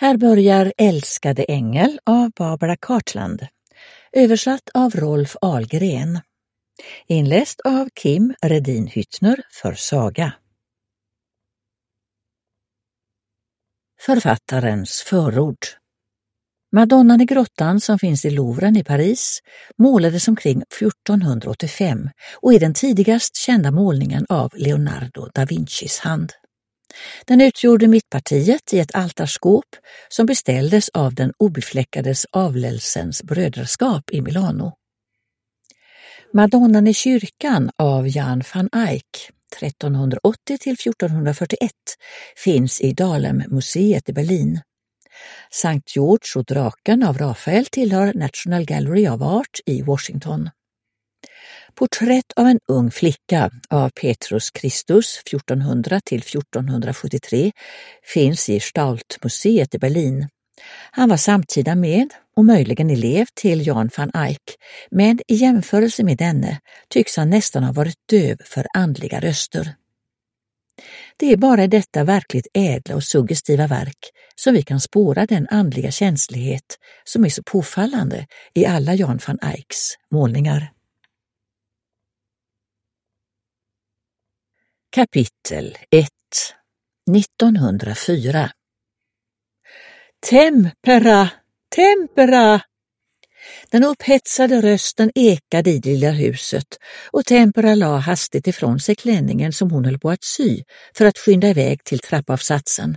Här börjar Älskade ängel av Barbara Cartland, översatt av Rolf Ahlgren. Inläst av Kim Redin Hyttner för Saga. Författarens förord. Madonnan i grottan som finns i Louvren i Paris målades omkring 1485 och är den tidigast kända målningen av Leonardo da Vincis hand. Den utgjorde mittpartiet i ett altarskåp som beställdes av den obefläckades avlelsens brödraskap i Milano. Madonnan i kyrkan av Jan van Eyck 1380-1441 finns i Dahlem-museet i Berlin. Sankt George och draken av Rafael tillhör National Gallery of Art i Washington. Porträtt av en ung flicka av Petrus Christus 1400-1473 finns i Stault-museet i Berlin. Han var samtida med och möjligen elev till Jan van Eyck, men i jämförelse med denne tycks han nästan ha varit döv för andliga röster. Det är bara i detta verkligt ädla och suggestiva verk som vi kan spåra den andliga känslighet som är så påfallande i alla Jan van Eycks målningar. Kapitel 1. 1904. Tempera! Tempera! Den upphetsade rösten ekade i det lilla huset och Tempera la hastigt ifrån sig klänningen som hon höll på att sy för att skynda iväg till trappavsatsen.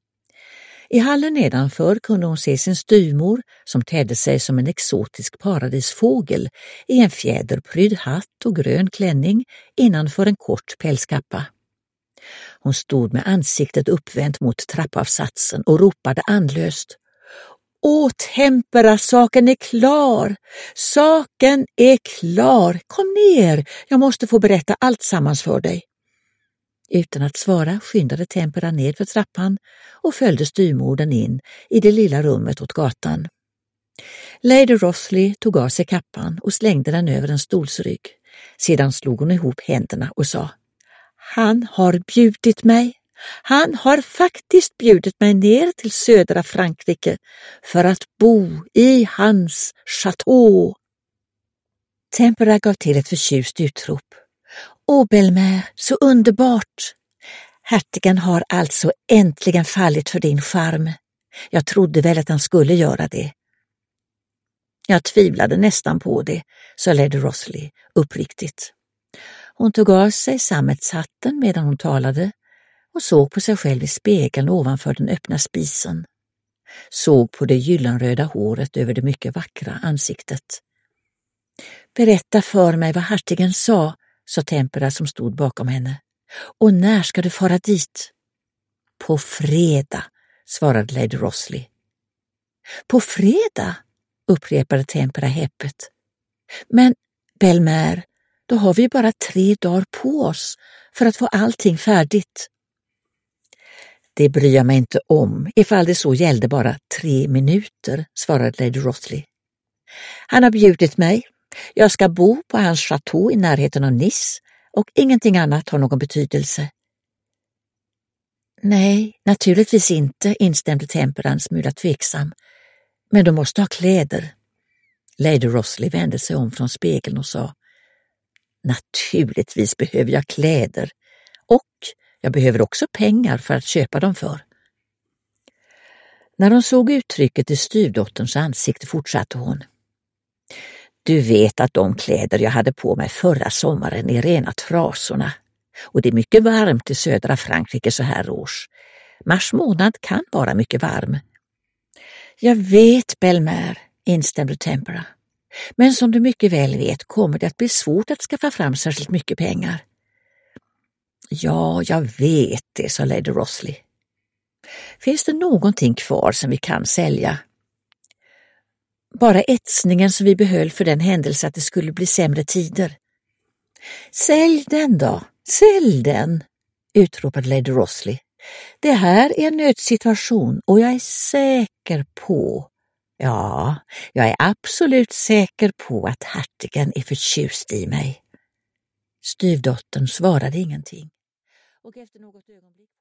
I hallen nedanför kunde hon se sin styvmor som tedde sig som en exotisk paradisfågel i en fjäderprydd hatt och grön klänning innanför en kort pälskappa. Hon stod med ansiktet uppvänt mot trappavsatsen och ropade andlöst: Åh, Tempera, saken är klar! Saken är klar! Kom ner! Jag måste få berätta allt sammans för dig. Utan att svara skyndade Tempera ned för trappan och följde styrmorden in i det lilla rummet åt gatan. Lady Rothley tog av sig kappan och slängde den över en stolsrygg. Sedan slog hon ihop händerna och sa: Han har bjudit mig. Han har faktiskt bjudit mig ner till södra Frankrike för att bo i hans chateau. Tempera gav till ett förtjust utrop. Åh, Belmer, så underbart! Hertigen har alltså äntligen fallit för din charm. Jag trodde väl att han skulle göra det. Jag tvivlade nästan på det, sa Lady Rothley uppriktigt. Hon tog av sig sammetshatten medan hon talade och såg på sig själv i spegeln ovanför den öppna spisen. Såg på det gyllenröda håret över det mycket vackra ansiktet. Berätta för mig vad hertigen sa Tempera som stod bakom henne. Och när ska du fara dit? På fredag, svarade Lady Rothley. På fredag, upprepade Tempera häpet. Men Belmer, då har vi bara 3 dagar på oss för att få allting färdigt. Det bryr jag mig inte om, ifall det så gällde bara 3 minuter, svarade Lady Rothley. Han har bjudit mig. Jag ska bo på hans chateau i närheten av Nice och ingenting annat har någon betydelse. Nej, naturligtvis inte, instämde Tempera en smula tveksam. Men du måste ha kläder. Lady Rothley vände sig om från spegeln och sa: Naturligtvis behöver jag kläder och jag behöver också pengar för att köpa dem för. När hon såg uttrycket i styvdotterns ansikte fortsatte hon: Du vet att de kläder jag hade på mig förra sommaren är rena trasorna. Och det är mycket varmt i södra Frankrike så här års. Mars månad kan vara mycket varm. Jag vet, Belmer, instämde Tempera. Men som du mycket väl vet kommer det att bli svårt att skaffa fram särskilt mycket pengar. Ja, jag vet det, sa Lady Rothley. Finns det någonting kvar som vi kan sälja? Bara etsningen som vi behöll för den händelse att det skulle bli sämre tider. Sälj den då, sälj den, utropade Lady Rothley. Det här är en nödsituation och jag är säker på, ja, jag är absolut säker på att hertigen är förtjust i mig. Styvdottern svarade ingenting och efter något ögonblick